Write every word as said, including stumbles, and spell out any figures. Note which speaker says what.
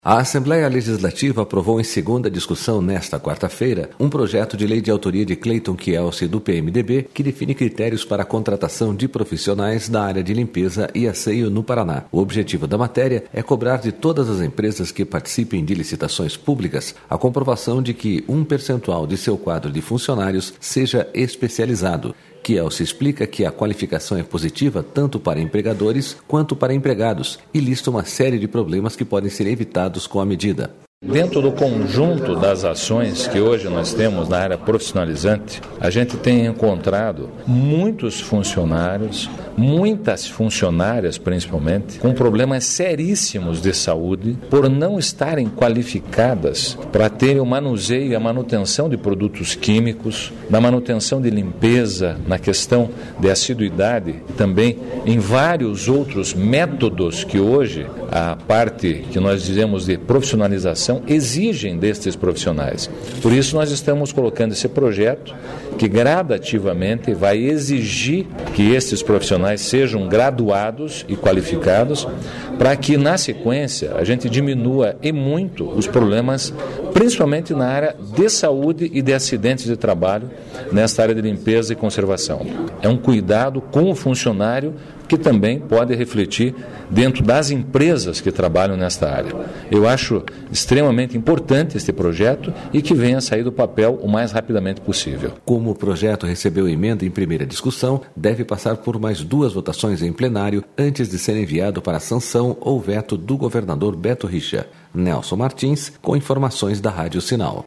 Speaker 1: A Assembleia Legislativa aprovou em segunda discussão nesta quarta-feira um projeto de lei de autoria de Cleiton Kielce do P M D B que define critérios para a contratação de profissionais da área de limpeza e asseio no Paraná. O objetivo da matéria é cobrar de todas as empresas que participem de licitações públicas a comprovação de que um percentual de seu quadro de funcionários seja especializado. Kielce explica que a qualificação é positiva tanto para empregadores quanto para empregados e lista uma série de problemas que podem ser evitados com a medida.
Speaker 2: Dentro do conjunto das ações que hoje nós temos na área profissionalizante, a gente tem encontrado muitos funcionários, muitas funcionárias principalmente, com problemas seríssimos de saúde por não estarem qualificadas para terem o manuseio e a manutenção de produtos químicos, na manutenção de limpeza, na questão de assiduidade e também em vários outros métodos que hoje a parte que nós dizemos de profissionalização exigem destes profissionais. Por isso nós estamos colocando esse projeto que gradativamente vai exigir que estes profissionais sejam graduados e qualificados para que na sequência a gente diminua e muito os problemas, principalmente na área de saúde e de acidentes de trabalho, nesta área de limpeza e conservação. É um cuidado com o funcionário que também pode refletir dentro das empresas que trabalham nesta área. Eu acho extremamente importante este projeto e que venha a sair do papel o mais rapidamente possível.
Speaker 1: Como o projeto recebeu emenda em primeira discussão, deve passar por mais duas votações em plenário antes de ser enviado para sanção ou veto do governador Beto Richa. Nelson Martins, com informações da Rádio Sinal.